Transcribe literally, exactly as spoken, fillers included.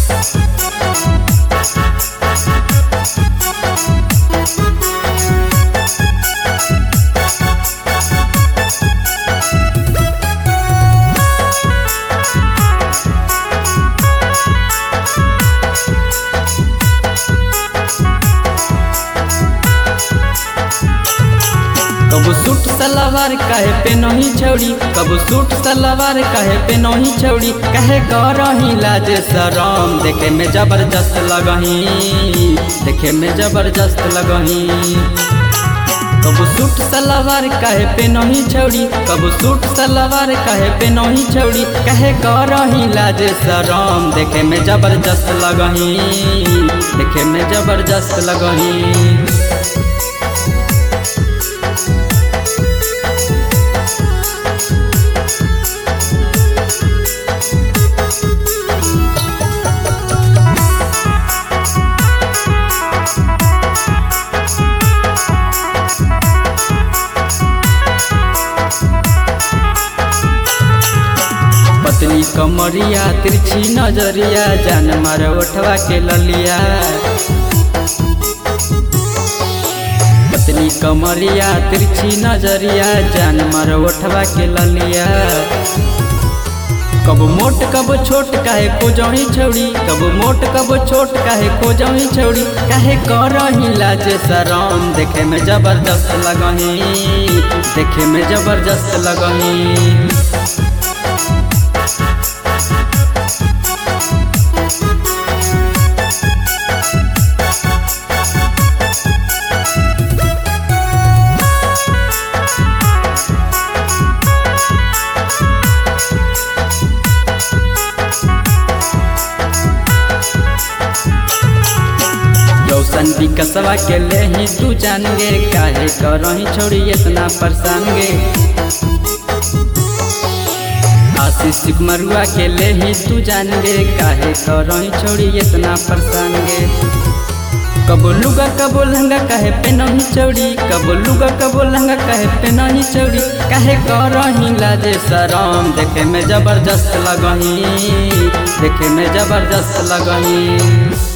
कबू सूट सलवार कहे पे नहीं छौड़ी, कबू सूट सलवार कहे पे नहीं छौड़ी, कहे करही लाज शरम, देखे में जबरदस्त लगही, देखे में जबरदस्त लगही। कबू सूट सलवार कहे पे नहीं छौड़ी, कबू सूट सलवार कहे पे नहीं छौड़ी, कहे करही लाज शरम, देखे में जबरदस्त लगही, देखे में जबरदस्त लगही। पतली कमरिया तिरछी नजरिया, जान मार उठवा के ललिया। पतली कमरिया तिरछी नजरिया, जान मार उठवा के ललिया। कब मोट कब छोट काहे खोजही छौड़ी, कब मोट कब छोट काहे खोजही छौड़ी, काहे करही लाज शरम, देखे में जबरदस्त लगही, देखे में जबरदस्त लगही। रौशन विकसवा के ले ही तू जान गे, काहे करही छोड़ी इतना परेशान गे। आशीष मरुआ के ले ही तू जान गे, काहे करही छोड़ी इतना परेशान गे। कबो लुगा कबो लहंगा काहे पे नहीं चौड़ी, कबो लुगा कबो लहंगा काहे पे नहीं चौड़ी, काहे करही लाज शरम, देखे में जबरदस्त लगही, देखे में जबरदस्त लगही।